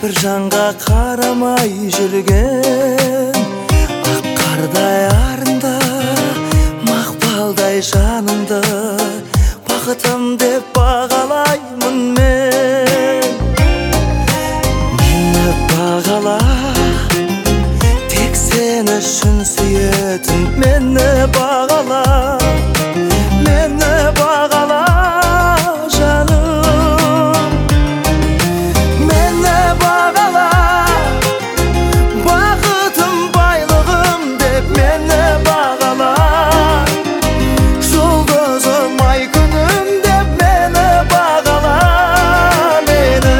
бір жанға қарамай жүрген ақ қардай арында мақпалдай жанымды бақытым деп бағалаймын мен. Мені бағала, тек сен үшін сүйетін мені бағала, мені бағала жаным. Мені бағала, бақытым байлығым деп мені бағала, жұлдызым ай күнім деп мені бағала, мені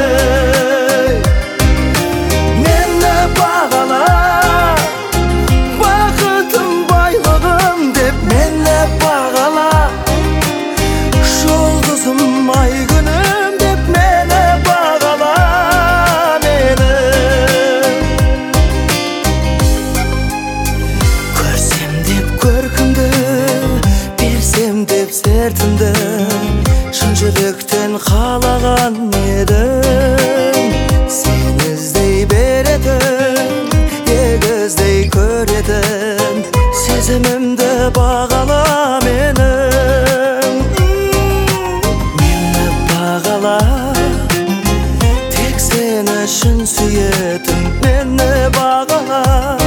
бағала, бақытым байлығым деп мені бағала, жұлдызым ай күнім деп мені бағала, мені. Көрсем деп көркімді, берсем деп сертімді, шын жүректен қалаған едім. Сен іздей беретін, егіздей көретін, сезімімді бағала менің. Мені бағала, тек сен үшін сүйетін мені бағала,